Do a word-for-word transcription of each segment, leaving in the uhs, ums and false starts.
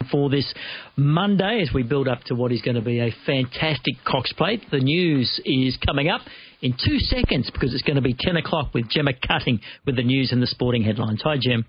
for this Monday as we build up to what is going to be a fantastic Cox Plate. The news is coming up in two seconds because it's going to be ten o'clock with Gemma Cutting with the news and the sporting headlines. Hi, Gem.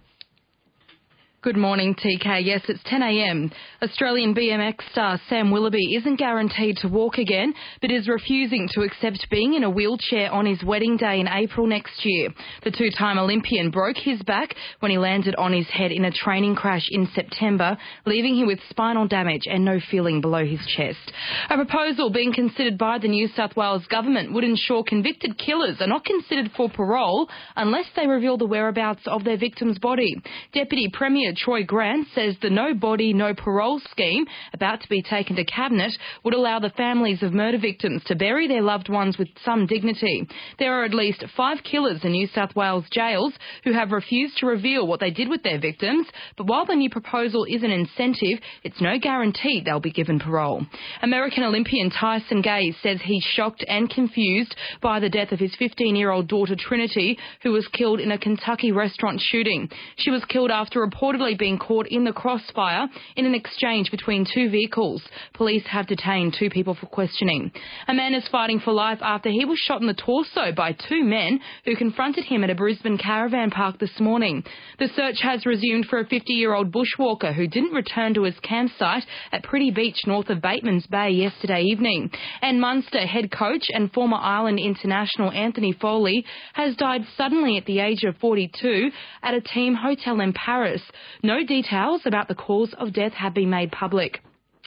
Good morning, T K. Yes, it's ten a.m. Australian B M X star Sam Willoughby isn't guaranteed to walk again, but is refusing to accept being in a wheelchair on his wedding day in April next year. The two-time Olympian broke his back when he landed on his head in a training crash in September, leaving him with spinal damage and no feeling below his chest. A proposal being considered by the New South Wales government would ensure convicted killers are not considered for parole unless they reveal the whereabouts of their victim's body. Deputy Premier Troy Grant says the No Body, No Parole scheme about to be taken to Cabinet would allow the families of murder victims to bury their loved ones with some dignity. There are at least five killers in New South Wales jails who have refused to reveal what they did with their victims, but while the new proposal is an incentive, it's no guarantee they'll be given parole. American Olympian Tyson Gay says he's shocked and confused by the death of his fifteen-year-old daughter Trinity, who was killed in a Kentucky restaurant shooting. She was killed after reportedly being caught in the crossfire in an exchange between two vehicles. Police have detained two people for questioning. A man is fighting for life after he was shot in the torso by two men who confronted him at a Brisbane caravan park this morning. The search has resumed for a fifty-year-old bushwalker who didn't return to his campsite at Pretty Beach north of Batemans Bay yesterday evening. And Munster head coach and former Ireland international Anthony Foley has died suddenly at the age of forty-two at a team hotel in Paris. No details about the cause of death have been made public.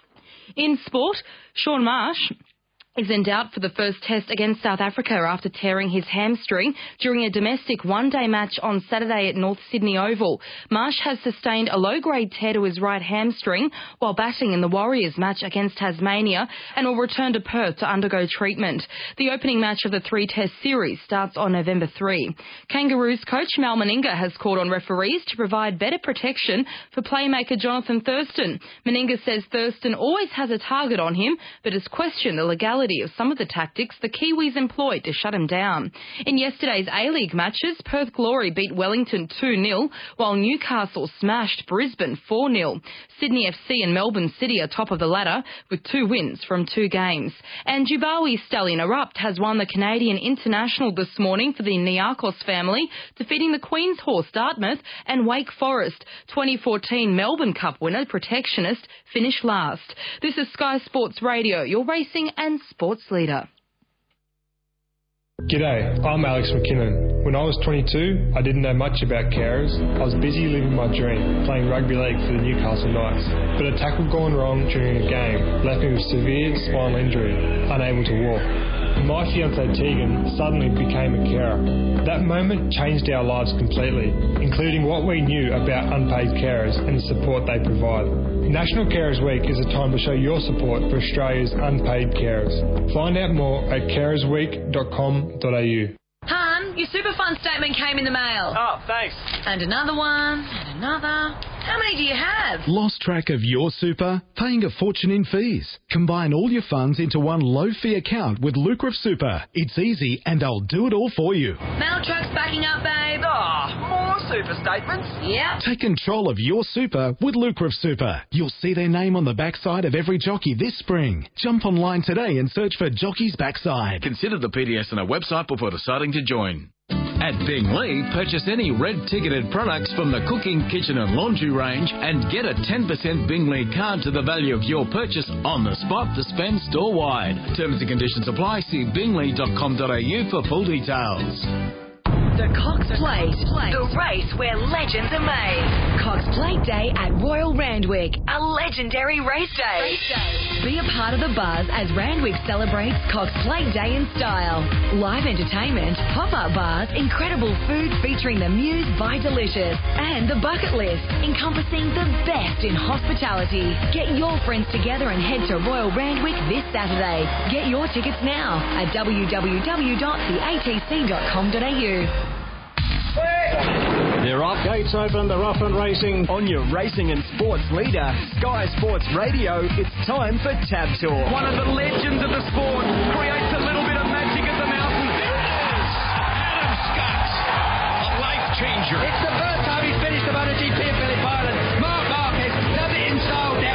In sport, Shaun Marsh is in doubt for the first test against South Africa after tearing his hamstring during a domestic one-day match on Saturday at North Sydney Oval. Marsh has sustained a low-grade tear to his right hamstring while batting in the Warriors match against Tasmania and will return to Perth to undergo treatment. The opening match of the three-test series starts on November third. Kangaroos coach Mal Meninga has called on referees to provide better protection for playmaker Jonathan Thurston. Meninga says Thurston always has a target on him, but has questioned the legality of some of the tactics the Kiwis employed to shut him down. In yesterday's A-League matches, Perth Glory beat Wellington two nil, while Newcastle smashed Brisbane four nil. Sydney F C and Melbourne City are top of the ladder with two wins from two games. And Jubawi stallion Erupt has won the Canadian International this morning for the Niarchos family, defeating the Queen's Horse Dartmouth and Wake Forest. twenty fourteen Melbourne Cup winner Protectionist finished last. This is Sky Sports Radio, your racing and sports leader. G'day, I'm Alex McKinnon. When I was twenty-two, I didn't know much about carers. I was busy living my dream, playing rugby league for the Newcastle Knights. But a tackle gone wrong during a game left me with severe spinal injury, unable to walk. My fiancée Tegan suddenly became a carer. That moment changed our lives completely, including what we knew about unpaid carers and the support they provide. National Carers Week is a time to show your support for Australia's unpaid carers. Find out more at carers week dot com dot a u. Hun, your super fund statement came in the mail. Oh, thanks. And another one, and another. How many do you have? Lost track of your super? Paying a fortune in fees? Combine all your funds into one low-fee account with Lucrative Super. It's easy and they'll do it all for you. Mail truck's backing up, babe. Ah, oh, more super statements? Yep. Take control of your super with Lucrative Super. You'll see their name on the backside of every jockey this spring. Jump online today and search for Jockey's Backside. Consider the P D S on our website before deciding to join. At Binglee, purchase any red-ticketed products from the cooking, kitchen and laundry range and get a ten percent Binglee card to the value of your purchase on the spot to spend store-wide. Terms and conditions apply. See binglee dot com dot a u for full details. The Cox Plate, the race where legends are made. Cox Plate Day at Royal Randwick, a legendary race day. Be a part of the buzz as Randwick celebrates Cox Plate Day in style. Live entertainment, pop-up bars, incredible food featuring the Muse by Delicious, and the bucket list encompassing the best in hospitality. Get your friends together and head to Royal Randwick this Saturday. Get your tickets now at w w w dot the a t c dot com dot a u. They're off. Gates open. They're off and racing. On your racing and sports leader, Sky Sports Radio, it's time for Tab Tour. One of the legends of the sport creates a little bit of magic at the mountain. There it is! Adam Scott, a life changer. It's the first time he's finished a MotoGP at Phillip Island. Mark Marquez does it in style.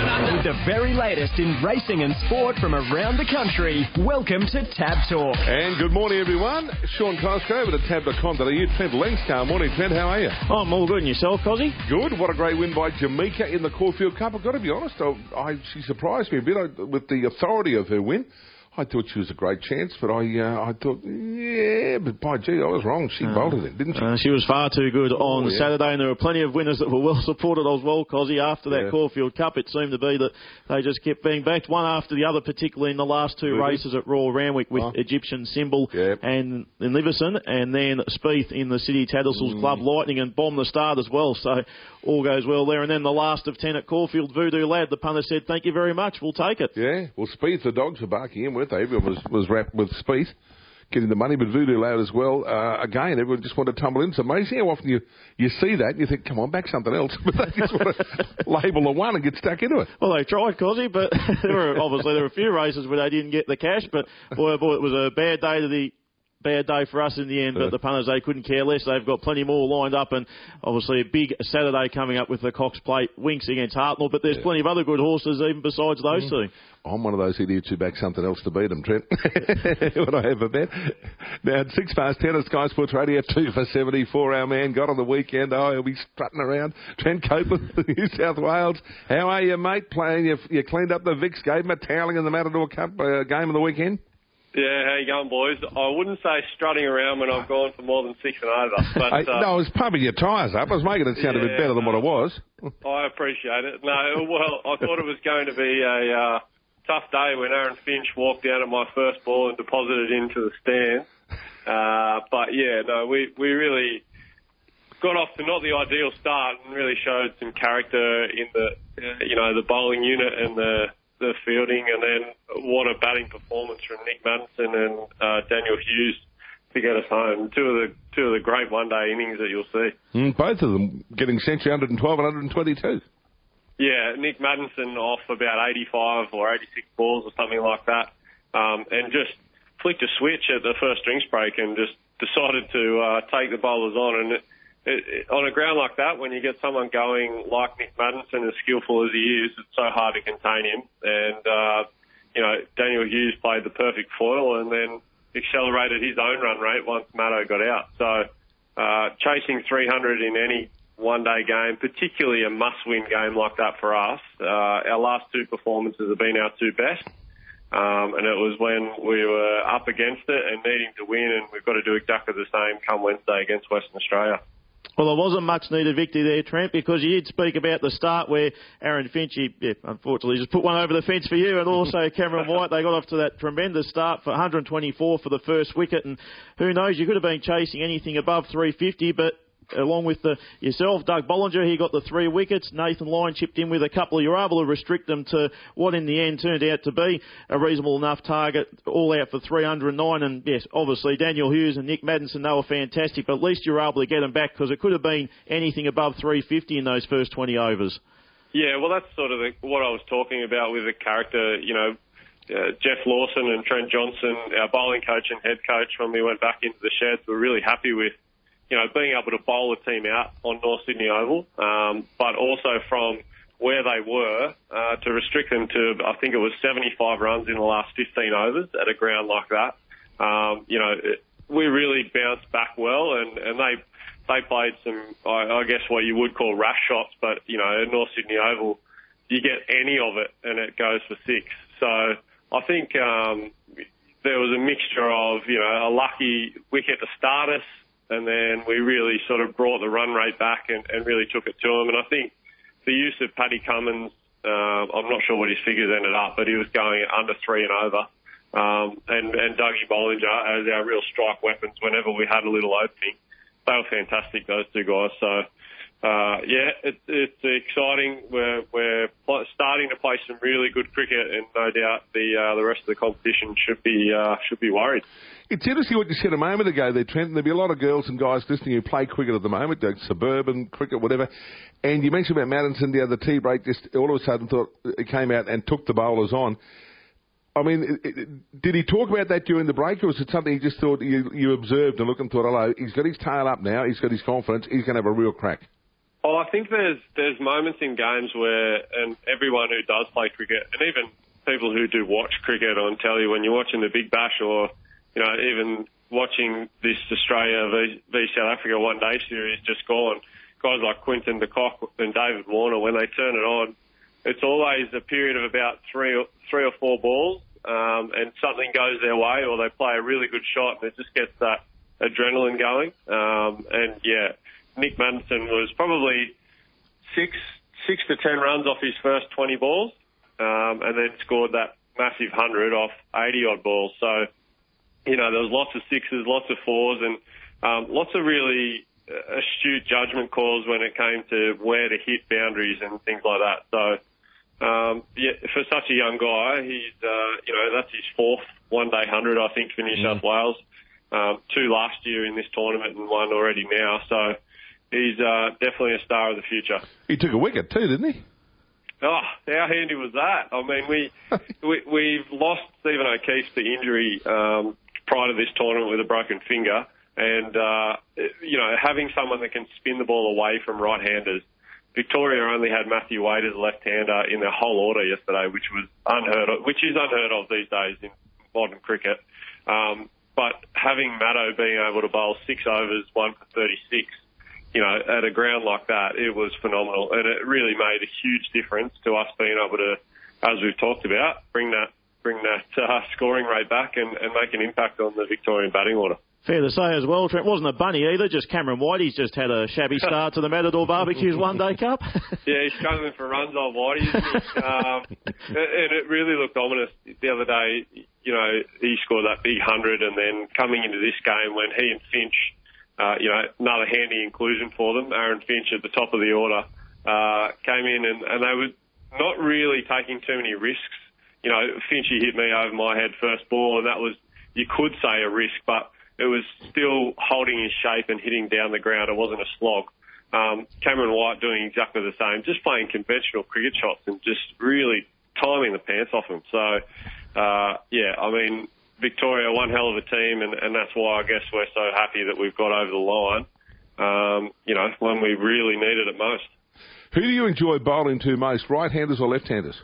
The very latest in racing and sport from around the country. Welcome to Tab Talk. And good morning, everyone. Sean Cosgrove at tab dot com dot a u. Trent Lengskar. Morning, Trent. How are you? Oh, I'm all good. And yourself, Cozzy? Good. What a great win by Jamaica in the Caulfield Cup. I've got to be honest, I, I, she surprised me a bit I, with the authority of her win. I thought she was a great chance, but I uh, I thought, yeah, but by gee, I was wrong. She uh, bolted it, didn't she? Uh, she was far too good on oh, yeah. Saturday, and there were plenty of winners that were well supported as well, Cozzy. After that yeah. Caulfield Cup, it seemed to be that they just kept being backed one after the other, particularly in the last two mm-hmm. races at Royal Randwick with oh. Egyptian Symbol yep. and in Liverson, and then Spieth in the City Tattersalls mm. Club Lightning and Bomb the Start as well. So all goes well there. And then the last of ten at Caulfield, Voodoo Lad. The punter said, "Thank you very much. We'll take it." Yeah. Well, Spieth, the dogs were barking in, weren't they? Everyone was was wrapped with Spieth getting the money, but Voodoo Loud as well. Uh, again, everyone just wanted to tumble in. It's amazing how often you, you see that and you think, come on, back something else. But they just want to label the one and get stuck into it. Well, they tried, Cozzy, but there were, obviously there were a few races where they didn't get the cash, but boy, boy, it was a bad day to the Bad day for us in the end, but the punters, they couldn't care less. They've got plenty more lined up, and obviously a big Saturday coming up with the Cox Plate Winks against Hartnell, but there's yeah. plenty of other good horses even besides those mm. two. I'm one of those idiots who back something else to beat them, Trent. When I have a bet. Now, at six past ten at Sky Sports Radio, two for seventy-four, our man got on the weekend. Oh, he'll be strutting around. Trent Copeland, New South Wales. How are you, mate? Playing, you, you cleaned up the Vicks, gave him a toweling in the Matador Cup uh, game of the weekend? Yeah, how you going, boys? I wouldn't say strutting around when I've gone for more than six and over. But, I, uh, no, I was pumping your tyres up. I was making it sound yeah, a bit better than what it was. I appreciate it. No, well, I thought it was going to be a uh, tough day when Aaron Finch walked out at my first ball and deposited into the stand. Uh, but, yeah, no, we, we really got off to not the ideal start and really showed some character in the, uh, you know, the bowling unit and the... the fielding, and then what a batting performance from Nick Maddinson and uh, Daniel Hughes to get us home. Two of the two of the great one-day innings that you'll see. Mm, both of them getting century one hundred twelve and one hundred twenty-two. Yeah, Nick Maddinson off about eighty-five or eighty-six balls or something like that, um, and just flicked a switch at the first drinks break and just decided to uh, take the bowlers on. And it, It, it, on a ground like that, when you get someone going like Nick Maddinson, as skillful as he is, it's so hard to contain him. And, uh, you know, Daniel Hughes played the perfect foil and then accelerated his own run rate once Maddo got out. So, uh, chasing three hundred in any one-day game, particularly a must-win game like that for us, uh, our last two performances have been our two best. Um, and it was when we were up against it and needing to win, and we've got to do exactly the same come Wednesday against Western Australia. Well, there wasn't much needed victory there, Trent, because you did speak about the start where Aaron Finch, he, yeah, unfortunately, just put one over the fence for you, and also Cameron White. They got off to that tremendous start for one hundred twenty-four for the first wicket, and who knows, you could have been chasing anything above three fifty, but along with the yourself, Doug Bollinger, he got the three wickets. Nathan Lyon chipped in with a couple. You were able to restrict them to what in the end turned out to be a reasonable enough target, all out for three hundred nine. And yes, obviously Daniel Hughes and Nick Maddinson, they were fantastic, but at least you were able to get them back because it could have been anything above three fifty in those first twenty overs. Yeah, well, that's sort of the, what I was talking about with the character, you know, Uh, Jeff Lawson and Trent Johnson, our bowling coach and head coach, when we went back into the sheds, were really happy with, you know, being able to bowl a team out on North Sydney Oval, um, but also from where they were uh, to restrict them to, I think it was seventy-five runs in the last fifteen overs at a ground like that. Um, you know, it, we really bounced back well, and, and they they played some, I, I guess, what you would call rash shots, but, you know, at North Sydney Oval, you get any of it and it goes for six. So I think um, there was a mixture of, you know, a lucky wicket to start us, and then we really sort of brought the run rate back and, and really took it to them. And I think the use of Paddy Cummins, uh, I'm not sure what his figures ended up, but he was going under three and over. Um, and, and Dougie Bollinger as our real strike weapons whenever we had a little opening. They were fantastic, those two guys. So, uh, yeah, it, it's exciting. We're, we're starting to play some really good cricket, and no doubt the uh, the rest of the competition should be uh, should be worried. It's interesting what you said a moment ago there, Trent. There'll be a lot of girls and guys listening who play cricket at the moment, like suburban cricket, whatever. And you mentioned about Maddinson the other tea break, just all of a sudden thought it came out and took the bowlers on. I mean, it, it, did he talk about that during the break, or was it something he just thought you, you observed and looked and thought, hello, he's got his tail up now, he's got his confidence, he's going to have a real crack? Oh, I think there's there's moments in games where, and everyone who does play cricket, and even people who do watch cricket on telly, when you're watching the Big Bash or, you know, even watching this Australia v, v South Africa One Day series just gone, guys like Quinton de Kock and David Warner, when they turn it on, it's always a period of about three or three or four balls, um, and something goes their way, or they play a really good shot, and it just gets that adrenaline going. Um, and yeah, Nick Maddinson was probably six six to ten runs off his first twenty balls, um, and then scored that massive hundred off eighty odd balls. So, you know, there was lots of sixes, lots of fours, and um, lots of really astute judgment calls when it came to where to hit boundaries and things like that. So, um, yeah, for such a young guy, he's, uh, you know, that's his fourth one-day hundred, I think, for New South Wales. Um, two last year in this tournament and one already now. So he's uh, definitely a star of the future. He took a wicket too, didn't he? Oh, how handy was that? I mean, we, we, we've lost Stephen O'Keefe to injury um, prior to this tournament with a broken finger. And, uh, you know, having someone that can spin the ball away from right-handers. Victoria only had Matthew Wade as a left-hander in their whole order yesterday, which was unheard of, which is unheard of these days in modern cricket. Um, but having Maddo being able to bowl six overs, one for thirty-six, you know, at a ground like that, it was phenomenal. And it really made a huge difference to us being able to, as we've talked about, bring that bring that uh, scoring rate back and, and make an impact on the Victorian batting order. Fair to say as well, Trent, wasn't a bunny either, just Cameron Whitey's just had a shabby start to the Matador Barbecues One Day Cup. Yeah, he's struggling for runs on Whitey, isn't he? um, and it really looked ominous the other day. You know, he scored that big hundred, and then coming into this game when he and Finch, uh, you know, another handy inclusion for them, Aaron Finch at the top of the order, uh, came in and, and they were not really taking too many risks. You know, Finchy hit me over my head first ball, and that was, you could say, a risk, but it was still holding his shape and hitting down the ground. It wasn't a slog. Um, Cameron White doing exactly the same, just playing conventional cricket shots and just really timing the pants off him. So, uh, yeah, I mean, Victoria, one hell of a team, and, and that's why I guess we're so happy that we've got over the line, um, you know, when we really needed it most. Who do you enjoy bowling to most, right-handers or left-handers?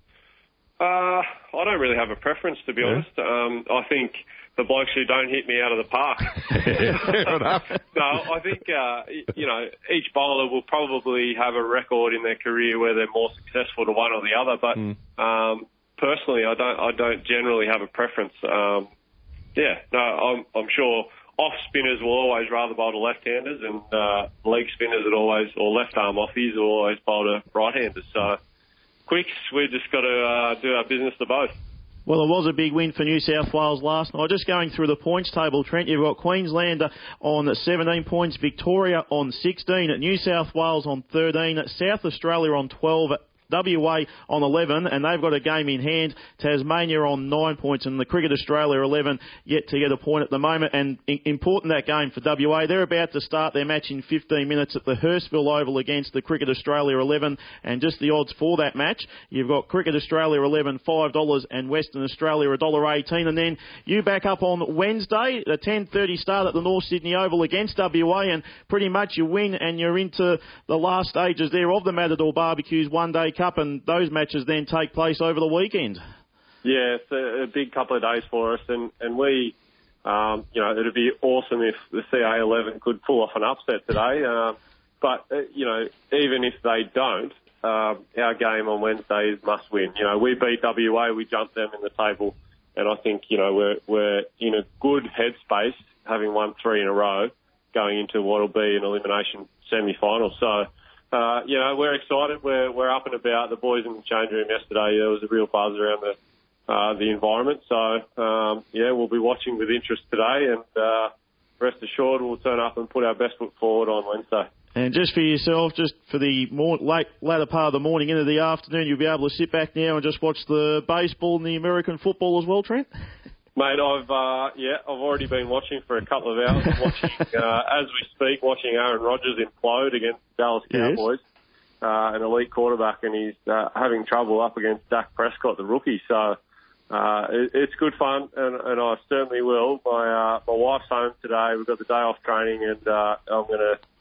Uh, I don't really have a preference, to be yeah. honest. Um, I think the blokes who don't hit me out of the park. Fair enough. No, I think, uh, you know, each bowler will probably have a record in their career where they're more successful to one or the other. But mm. um, personally, I don't I don't generally have a preference. Um, yeah, no, I'm, I'm sure off spinners will always rather bowl to left-handers, and uh, leg spinners would always, or left-arm offies will always bowl to right-handers. So, quicks, we've just got to uh, do our business to both. Well, it was a big win for New South Wales last night. Just going through the points table, Trent, you've got Queensland on seventeen points, Victoria on sixteen, New South Wales on thirteen, South Australia on twelve, W A on eleven, and they've got a game in hand. Tasmania on nine points, and the Cricket Australia eleven yet to get a point at the moment. And important that game for W A. They're about to start their match in fifteen minutes at the Hurstville Oval against the Cricket Australia eleven. And just the odds for that match, you've got Cricket Australia eleven, five dollars, and Western Australia one dollar eighteen. And then you back up on Wednesday, the ten thirty start at the North Sydney Oval against W A, and pretty much you win and you're into the last stages there of the Matador Barbecues One Day Cup, and those matches then take place over the weekend. Yeah, it's a, a big couple of days for us, and, and we, um, you know, it'd be awesome if the C A eleven could pull off an upset today. Um, but, uh, you know, even if they don't, um, our game on Wednesday is must win. You know, we beat W A, we jumped them in the table, and I think, you know, we're, we're in a good headspace, having won three in a row, going into what will be an elimination semi-final. So, Uh, you know, we're excited. We're we're up and about. The boys in the change room yesterday, there was a real buzz around the uh, the environment. So, um, yeah, we'll be watching with interest today, and uh, rest assured we'll turn up and put our best foot forward on Wednesday. And just for yourself, just for the more late latter part of the morning into the afternoon, you'll be able to sit back now and just watch the baseball and the American football as well, Trent? Mate, I've uh, yeah, I've already been watching for a couple of hours. Watching uh, as we speak, watching Aaron Rodgers implode against the Dallas Cowboys, yes. uh, an elite quarterback, and he's uh, having trouble up against Dak Prescott, the rookie. So uh, it, it's good fun, and, and I certainly will. My uh, my wife's home today. We've got the day off training, and uh, I'm going to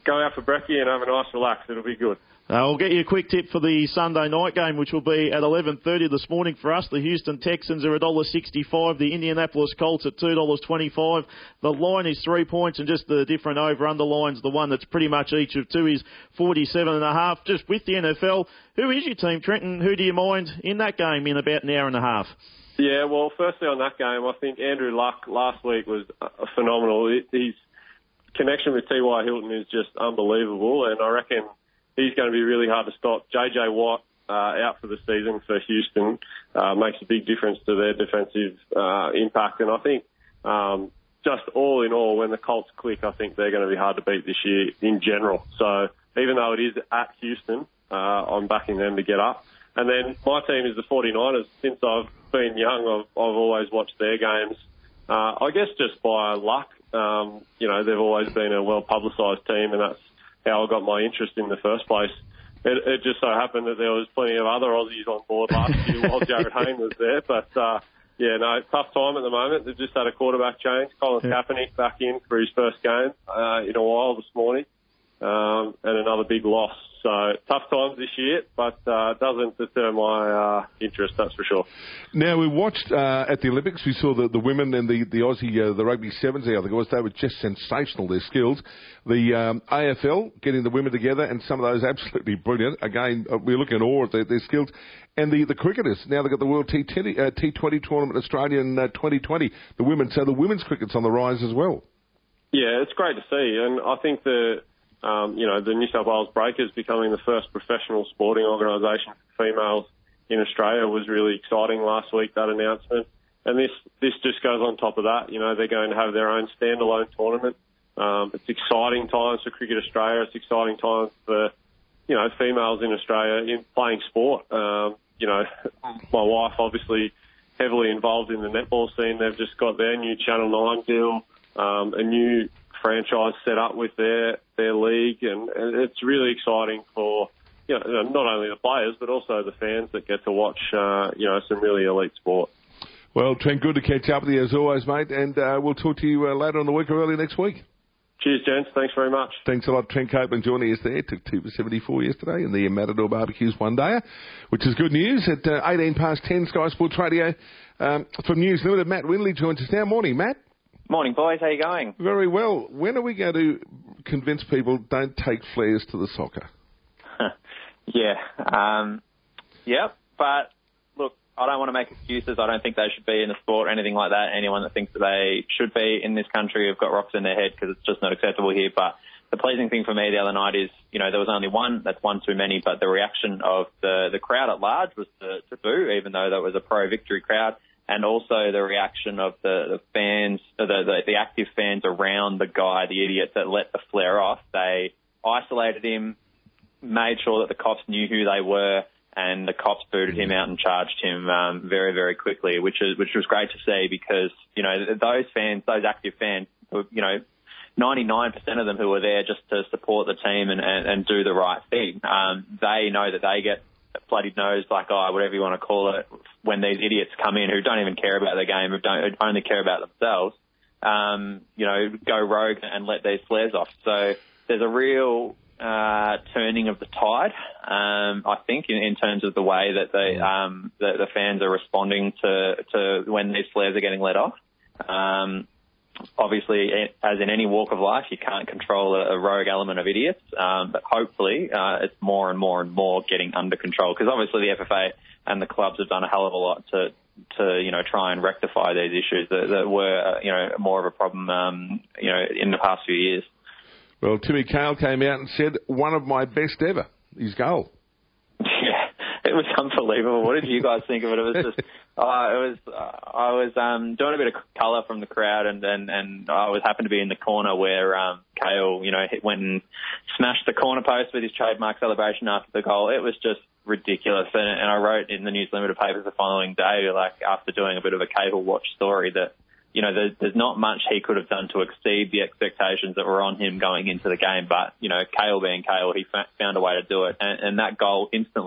go out for brekkie and have a nice relax. It'll be good. Uh, we'll get you a quick tip for the Sunday night game, which will be at eleven thirty this morning for us. The Houston Texans are one dollar sixty-five. The Indianapolis Colts at two dollars twenty-five. The line is three points, and just the different over-under lines, the one that's pretty much each of two is forty-seven and a half. Just with the N F L, who is your team, Trenton? Who do you mind in that game in about an hour and a half? Yeah, well, firstly on that game, I think Andrew Luck last week was phenomenal. His connection with T Y Hilton is just unbelievable, and I reckon he's going to be really hard to stop. J J Watt uh, out for the season for Houston uh, makes a big difference to their defensive uh, impact. And I think um, just all in all, when the Colts click, I think they're going to be hard to beat this year in general. So even though it is at Houston, uh, I'm backing them to get up. And then my team is the forty-niners. Since I've been young, I've, I've always watched their games. Uh, I guess just by luck. Um, you know, they've always been a well-publicised team, and that's how I got my interest in the first place. It, it just so happened that there was plenty of other Aussies on board last year while Jared Hayne was there. But, uh, yeah, no, tough time at the moment. They've just had a quarterback change. Colin yeah. Kaepernick back in for his first game uh, in a while this morning, um, and another big loss. So tough times this year, but uh, doesn't deter my uh, interest, that's for sure. Now, we watched uh, at the Olympics, we saw the, the women and the, the Aussie, uh, the rugby sevens there, the guys, they were just sensational, their skills. The um, A F L, getting the women together, and some of those absolutely brilliant. Again, we're looking at all of their, their skills. And the, the cricketers, now they've got the World T twenty, uh, T twenty tournament, Australian uh, twenty twenty, the women, so the women's cricket's on the rise as well. Yeah, it's great to see, and I think the... Um, you know, the New South Wales Breakers becoming the first professional sporting organisation for females in Australia was really exciting last week, that announcement. And this, this just goes on top of that. You know, they're going to have their own standalone tournament. Um, it's exciting times for Cricket Australia. It's exciting times for, you know, females in Australia in playing sport. Um, you know, my wife obviously heavily involved in the netball scene. They've just got their new Channel nine deal, um, a new franchise set up with their their league, and, and it's really exciting for, you know, not only the players but also the fans that get to watch uh, you know, some really elite sport. Well, Trent, good to catch up with you as always, mate, and uh, we'll talk to you uh, later on the week or early next week. Cheers, gents. Thanks very much. Thanks a lot. Trent Copeland joining us there. Took two for seventy-four yesterday in the Matador Barbecues one-dayer, which is good news. At uh, eighteen past ten, Sky Sports Radio um, from News Limited, Matt Windley joins us now. Morning, Matt. Morning, boys. How you going? Very well. When are we going to convince people don't take flares to the soccer? yeah. Um, yep. But, look, I don't want to make excuses. I don't think they should be in the sport or anything like that. Anyone that thinks that they should be in this country have got rocks in their head because it's just not acceptable here. But the pleasing thing for me the other night is, you know, there was only one. That's one too many. But the reaction of the, the crowd at large was to, to boo, even though that was a pro-victory crowd. And also the reaction of the, the fans, the, the, the active fans around the guy, the idiot that let the flare off. They isolated him, made sure that the cops knew who they were, and the cops booted him out and charged him um, very, very quickly, which is which was great to see because, you know, those fans, those active fans, you know, ninety-nine percent of them who were there just to support the team and, and, and do the right thing. Um, they know that they get bloodied nose, black eye, whatever you want to call it, when these idiots come in who don't even care about the game, who don't who only care about themselves, um, you know, go rogue and let these flares off. So there's a real uh, turning of the tide, um, I think, in, in terms of the way that the, um, the, the fans are responding to, to when these flares are getting let off. Um, Obviously, as in any walk of life, you can't control a, a rogue element of idiots, um, but hopefully uh, it's more and more and more getting under control because obviously the F F A and the clubs have done a hell of a lot to, to you know, try and rectify these issues that, that were, uh, you know, more of a problem, um, you know, in the past few years. Well, Timmy Cahill came out and said, one of my best ever, his goal. Yeah, it was unbelievable. What did you guys think of it? It was just... Uh, it was. Uh, I was um, doing a bit of colour from the crowd, and, and, and I was happened to be in the corner where um, Cahill, you know, hit, went and smashed the corner post with his trademark celebration after the goal. It was just ridiculous, and, and I wrote in the News Limited papers the following day, like after doing a bit of a Cahill watch story, that you know there's, there's not much he could have done to exceed the expectations that were on him going into the game. But you know, Cahill being Cahill, he fa- found a way to do it, and, and that goal instantly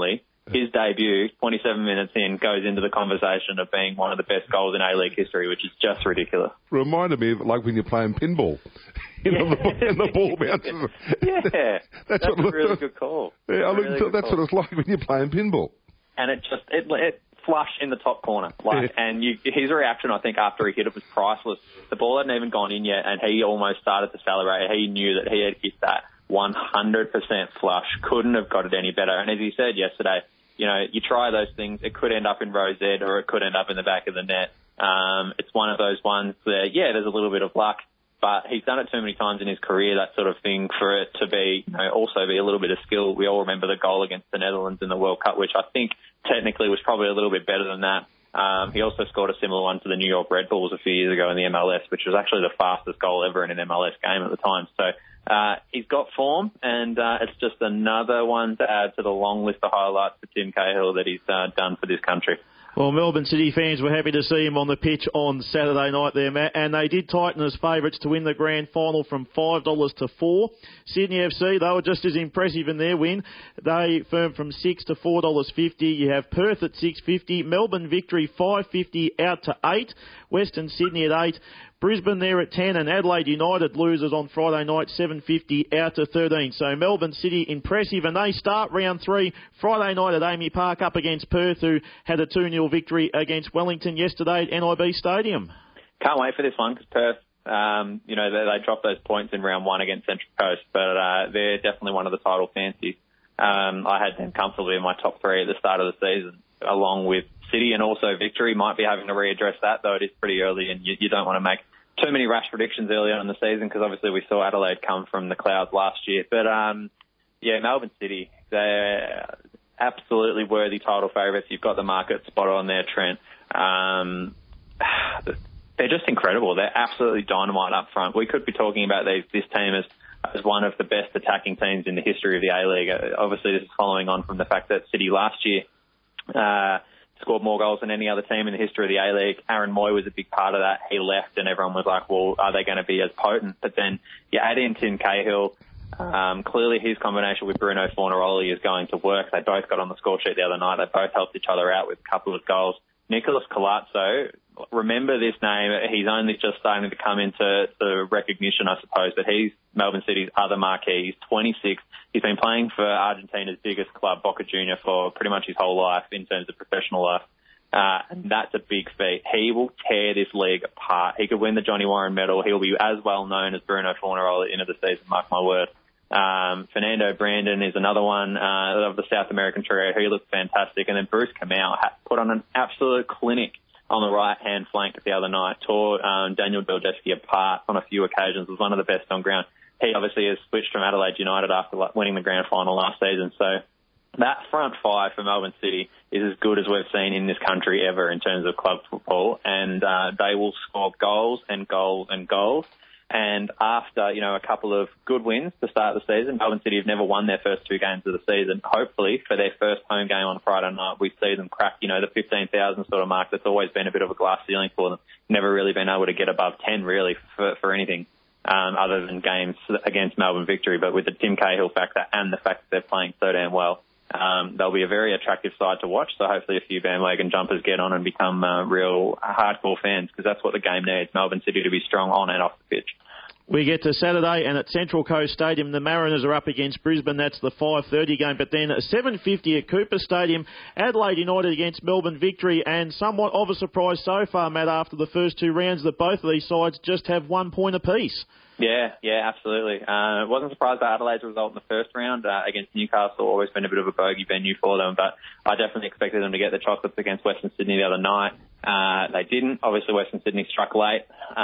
his debut, twenty-seven minutes in, goes into the conversation of being one of the best goals in A-League history, which is just ridiculous. Reminded me of like when you're playing pinball. You know, yeah. the, and the ball bounces. Yeah, that's, that's what a really good call. Yeah, I looked, really that's call. what it's like when you're playing pinball. And it just, it, it flushed in the top corner. Like, yeah. And you, his reaction, I think, after he hit it was priceless. The ball hadn't even gone in yet, and he almost started to celebrate. He knew that he had hit that one hundred percent flush. Couldn't have got it any better. And as he said yesterday, you know, you try those things, it could end up in row Z or it could end up in the back of the net. Um, it's one of those ones where, yeah, there's a little bit of luck, but he's done it too many times in his career, that sort of thing, for it to be, you know, also be a little bit of skill. We all remember the goal against the Netherlands in the World Cup, which I think technically was probably a little bit better than that. Um, he also scored a similar one to the New York Red Bulls a few years ago in the M L S, which was actually the fastest goal ever in an M L S game at the time. So uh, he's got form, and uh, it's just another one to add to the long list of highlights for Tim Cahill that he's uh, done for this country. Well, Melbourne City fans were happy to see him on the pitch on Saturday night there, Matt, and they did tighten as favourites to win the grand final from five dollars to four dollars. Sydney F C, they were just as impressive in their win. They firmed from six dollars to four dollars fifty. You have Perth at six dollars fifty, Melbourne Victory five dollars fifty out to eight dollars, Western Sydney at eight dollars, Brisbane there at ten, and Adelaide United losers on Friday night, seven dollars fifty out to thirteen. So Melbourne City impressive, and they start round three Friday night at Amy Park up against Perth, who had a two nil victory against Wellington yesterday at N I B Stadium. Can't wait for this one because Perth, um, you know, they, they dropped those points in round one against Central Coast, but uh, they're definitely one of the title fancies. Um, I had them comfortably in my top three at the start of the season, along with City and also Victory. Might be having to readdress that, though it is pretty early, and you, you don't want to make too many rash predictions early on in the season because obviously we saw Adelaide come from the clouds last year. But, um, yeah, Melbourne City, they're absolutely worthy title favourites. You've got the market spot on there, Trent. Um, they're just incredible. They're absolutely dynamite up front. We could be talking about these, this team as, as one of the best attacking teams in the history of the A-League. Obviously, this is following on from the fact that City last year uh, scored more goals than any other team in the history of the A-League. Aaron Moy was a big part of that. He left and everyone was like, well, are they going to be as potent? But then you add in Tim Cahill. Um, clearly his combination with Bruno Fornaroli is going to work. They both got on the score sheet the other night. They both helped each other out with a couple of goals. Nicholas Colazzo, remember this name. He's only just starting to come into the recognition, I suppose, but he's Melbourne City's other marquee. He's twenty-six. He's been playing for Argentina's biggest club, Boca Juniors, for pretty much his whole life in terms of professional life. Uh, and that's a big feat. He will tear this league apart. He could win the Johnny Warren medal. He'll be as well known as Bruno Fornaroli at the end of the season, mark my word. Um, Fernando Brandon is another one uh, of the South American trio. He looked fantastic. And then Bruce Kamau had put on an absolute clinic on the right-hand flank the other night, tore um, Daniel Beldeschi apart on a few occasions, was one of the best on ground. He obviously has switched from Adelaide United after winning the grand final last season. So that front five for Melbourne City is as good as we've seen in this country ever in terms of club football. And uh, they will score goals and goals and goals. And after, you know, a couple of good wins to start the season, Melbourne City have never won their first two games of the season. Hopefully, for their first home game on Friday night, we see them crack, you know, the fifteen thousand sort of mark. That's always been a bit of a glass ceiling for them. Never really been able to get above ten, really, for, for anything um, other than games against Melbourne Victory. But with the Tim Cahill factor and the fact that they're playing so damn well, um, they'll be a very attractive side to watch. So hopefully a few bandwagon jumpers get on and become uh, real hardcore fans, because that's what the game needs, Melbourne City to be strong on and off the pitch. We get to Saturday, and at Central Coast Stadium, the Mariners are up against Brisbane. That's the five thirty game. But then at seven fifty at Cooper Stadium, Adelaide United against Melbourne Victory. And somewhat of a surprise so far, Matt, after the first two rounds, that both of these sides just have one point apiece. Yeah, yeah, absolutely. Uh, wasn't surprised by Adelaide's result in the first round uh, against Newcastle. Always been a bit of a bogey venue for them, but I definitely expected them to get the chocolates against Western Sydney the other night. Uh, they didn't. Obviously, Western Sydney struck late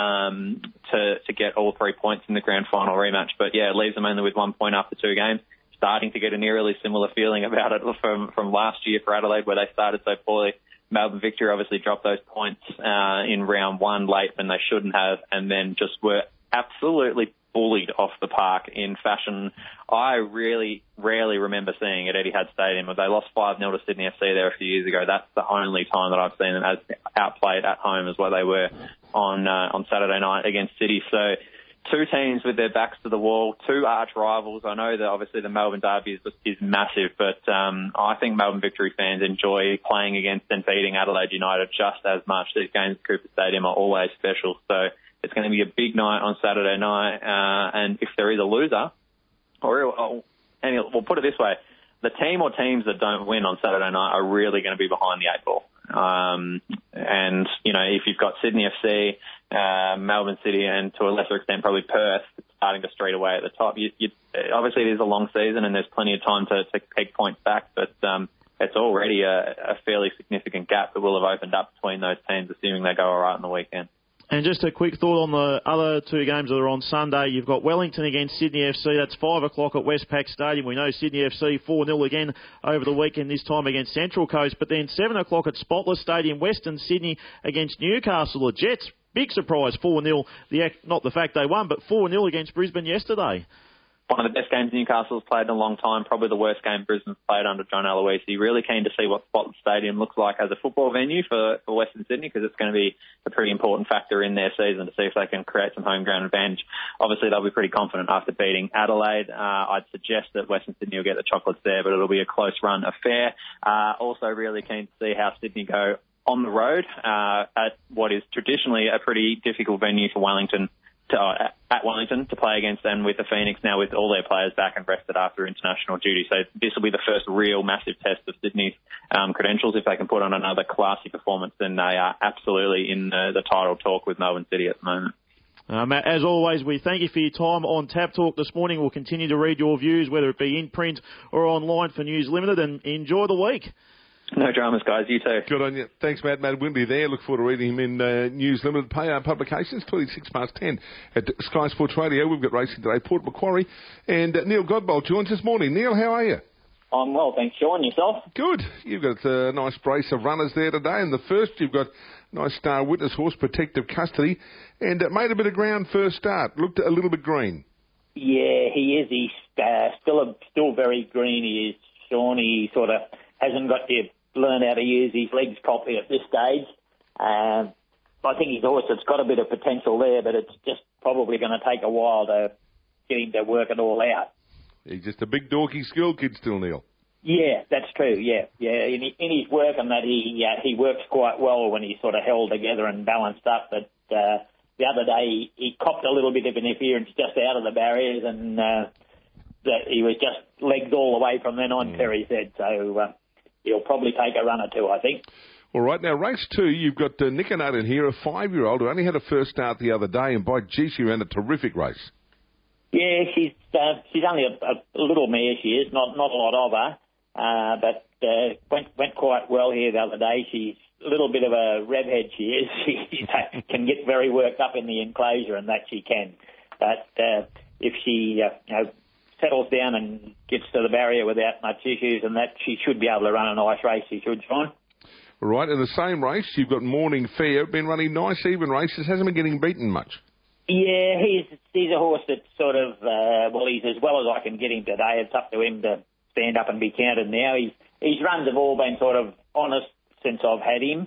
um, to to get all three points in the grand final rematch. But yeah, it leaves them only with one point after two games. Starting to get an eerily similar feeling about it from from last year for Adelaide, where they started so poorly. Melbourne Victory obviously dropped those points uh, in round one late when they shouldn't have, and then just were absolutely bullied off the park in fashion I really rarely remember seeing at Etihad Stadium. They lost five nil to Sydney F C there a few years ago. That's the only time that I've seen them as outplayed at home as what they were on uh, on Saturday night against City. So, two teams with their backs to the wall, two arch rivals. I know that obviously the Melbourne Derby is, is massive, but um, I think Melbourne Victory fans enjoy playing against and beating Adelaide United just as much. These games at Cooper Stadium are always special. So it's going to be a big night on Saturday night. Uh, and if there is a loser, or, or and we'll put it this way, the team or teams that don't win on Saturday night are really going to be behind the eight ball. Um, and, you know, if you've got Sydney F C, uh, Melbourne City, and to a lesser extent probably Perth starting to street away at the top, you, you, obviously it is a long season and there's plenty of time to, to peg points back, but um, it's already a, a fairly significant gap that will have opened up between those teams, assuming they go all right on the weekend. And just a quick thought on the other two games that are on Sunday. You've got Wellington against Sydney F C. That's five o'clock at Westpac Stadium. We know Sydney F C four nil again over the weekend, this time against Central Coast. But then seven o'clock at Spotless Stadium, Western Sydney against Newcastle. The Jets, big surprise, four nil. The, not the fact they won, but four nil against Brisbane yesterday. One of the best games Newcastle's played in a long time, probably the worst game Brisbane's played under John Aloisi. Really keen to see what Spotless Stadium looks like as a football venue for, for Western Sydney, because it's going to be a pretty important factor in their season to see if they can create some home ground advantage. Obviously, they'll be pretty confident after beating Adelaide. Uh, I'd suggest that Western Sydney will get the chocolates there, but it'll be a close run affair. Uh, also really keen to see how Sydney go on the road uh, at what is traditionally a pretty difficult venue for Wellington. To, uh, at Wellington to play against, and with the Phoenix now with all their players back and rested after international duty. So this will be the first real massive test of Sydney's um, credentials. If they can put on another classy performance, then they are absolutely in the, the title talk with Melbourne City at the moment. Uh, Matt, as always, we thank you for your time on Tab Talk this morning. We'll continue to read your views, whether it be in print or online for News Limited, and enjoy the week. No dramas, guys. You too. Good on you. Thanks, Matt. Matt Windley there. Look forward to reading him in uh, News Limited. Pay our publications, twenty-six past ten at Sky Sports Radio. We've got racing today, Port Macquarie. And uh, Neil Godbold joins us this morning. Neil, how are you? I'm well, thanks, Sean. Yourself? Good. You've got a nice brace of runners there today. And the first, you've got nice Star Witness horse, Protective Custody, and uh, made a bit of ground first start. Looked a little bit green. Yeah, he is. He's uh, still a, still very green. He is, Sean. He sort of hasn't got the learn how to use his legs properly at this stage. Um, I think his horse has got a bit of potential there, but it's just probably going to take a while to get him to work it all out. He's just a big dorky school kid still, Neil. Yeah, that's true, yeah. Yeah, in, in his work and that, he uh, he works quite well when he's sort of held together and balanced up, but uh, the other day he, he copped a little bit of interference just out of the barriers, and uh, that he was just legged all the way from then on, mm. Terry said, so... Uh, He'll probably take a run or two, I think. All right, now race two, you've got uh, Niconut in here, a five-year-old who only had a first start the other day, and by gee, she ran a terrific race. Yeah, she's uh, she's only a, a little mare, she is, not not a lot of her, uh, but uh, went went quite well here the other day. She's a little bit of a redhead, she is. She can get very worked up in the enclosure, and that she can. But uh, if she uh, you know, settles down and gets to the barrier without much issues, and that she should be able to run a nice race, she should, Sean. All right, in the same race, you've got Morning Fair, been running nice even races, hasn't been getting beaten much. Yeah, he's he's a horse that sort of, uh, well, he's as well as I can get him today. It's up to him to stand up and be counted now. He's, his runs have all been sort of honest since I've had him,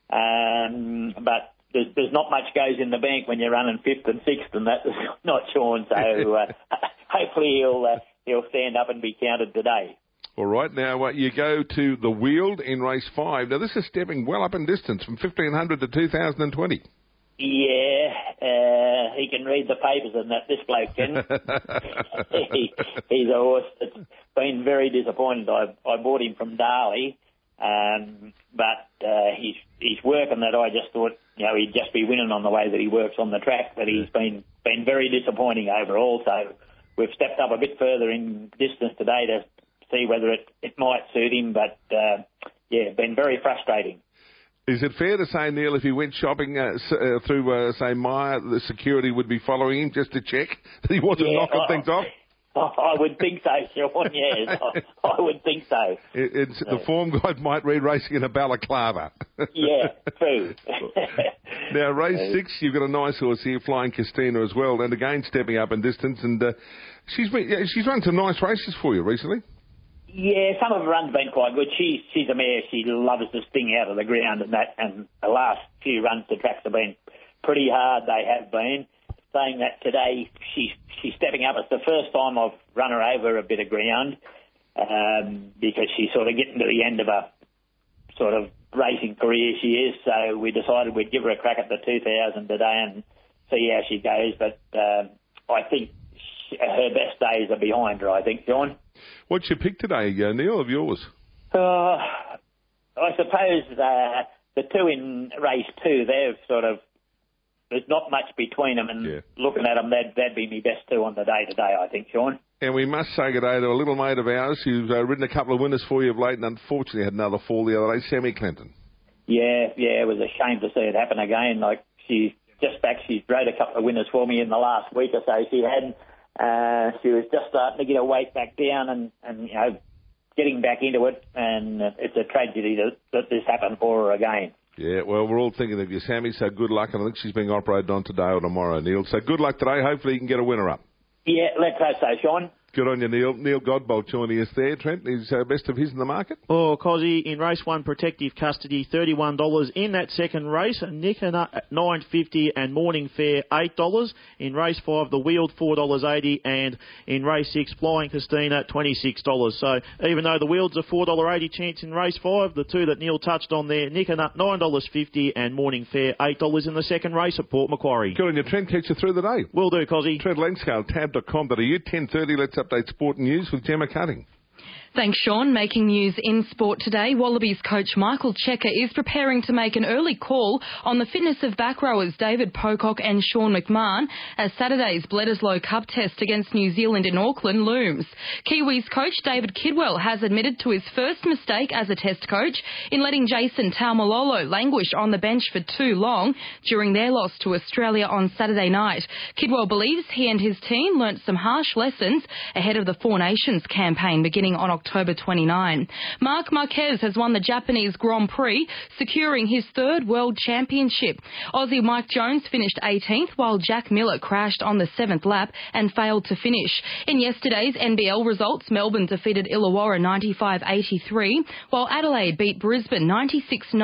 um, but There's, there's not much goes in the bank when you're running fifth and sixth, and that's not Sean. So uh, hopefully he'll uh, he'll stand up and be counted today. All right, now uh, you go to the Weald in race five. Now this is stepping well up in distance from fifteen hundred to two thousand twenty. Yeah, uh, he can read the papers and that, this bloke can. he, he's a horse that's been very disappointed. I, I bought him from Darley. Um, but uh, he's he's working that I just thought, you know, he'd just be winning on the way that he works on the track, but he's been been very disappointing overall. So we've stepped up a bit further in distance today to see whether it, it might suit him, but uh, yeah, been very frustrating. Is it fair to say, Neil, if he went shopping uh, uh, through, uh, say, Myer, the security would be following him just to check that he wasn't yeah, knocking I, things off? I would think so, Sean, yes. I, I would think so. It, it's, the form guide might read racing in a balaclava. Yeah, true. Now, race six, you've got a nice horse here, Flying Christina as well, and again stepping up in distance, and uh, she's been, yeah, she's run some nice races for you recently. Yeah, some of her runs been quite good. She's she's a mare. She loves to sting out of the ground, and that. And the last few runs, the tracks have been pretty hard. They have been. saying that today she's she's stepping up. It's the first time I've run her over a bit of ground um, because she's sort of getting to the end of a sort of racing career she is. So we decided we'd give her a crack at the two thousand today and see how she goes. But uh, I think she, her best days are behind her, I think, John. What's your pick today, uh, Neil, of yours? Uh, I suppose uh, the two in race two, they've sort of, there's not much between them, and yeah. looking at them, that'd, that'd be my best two on the day today, I think, Sean. And we must say good day to a little mate of ours who's uh, ridden a couple of winners for you of late and unfortunately had another fall the other day, Sammy Clinton. Yeah, yeah, it was a shame to see it happen again. Like, she's just back, she's rode a couple of winners for me in the last week or so. She had, uh, she was just starting to get her weight back down and, and you know, getting back into it, and it's a tragedy that, that this happened for her again. Yeah, well, we're all thinking of you, Sammy, so good luck, and I think she's being operated on today or tomorrow, Neil. So good luck today. Hopefully you can get a winner up. Yeah, let's hope so, Sean. Good on you, Neil. Neil Godbold joining us there. Trent, is uh, best of his in the market? Oh, Cozzy, in race one, Protective Custody, thirty-one dollars. In that second race, Nick at nine fifty and Morning Fair, eight dollars. In race five, The Wheeled, four dollars eighty. And in race six, Flying Christina, twenty-six dollars. So even though The Wheeled's a four dollars eighty chance in race five, the two that Neil touched on there, Nick at nine dollars fifty and Morning Fair, eight dollars in the second race at Port Macquarie. Good on you, Trent. Catch you through the day. Will do, Cozzy. Trent Langscale, tab dot com dot a u, ten thirty. Let's update sport news with Gemma Cutting. Thanks, Sean. Making news in sport today, Wallabies coach Michael Checker is preparing to make an early call on the fitness of back rowers David Pocock and Sean McMahon as Saturday's Bledisloe Cup test against New Zealand in Auckland looms. Kiwis coach David Kidwell has admitted to his first mistake as a test coach in letting Jason Taumalolo languish on the bench for too long during their loss to Australia on Saturday night. Kidwell believes he and his team learnt some harsh lessons ahead of the Four Nations campaign beginning on October October twenty-ninth. Marc Marquez has won the Japanese Grand Prix, securing his third World Championship. Aussie Mike Jones finished eighteenth, while Jack Miller crashed on the seventh lap and failed to finish. In yesterday's N B L results, Melbourne defeated Illawarra ninety-five eighty-three, while Adelaide beat Brisbane ninety-six ninety.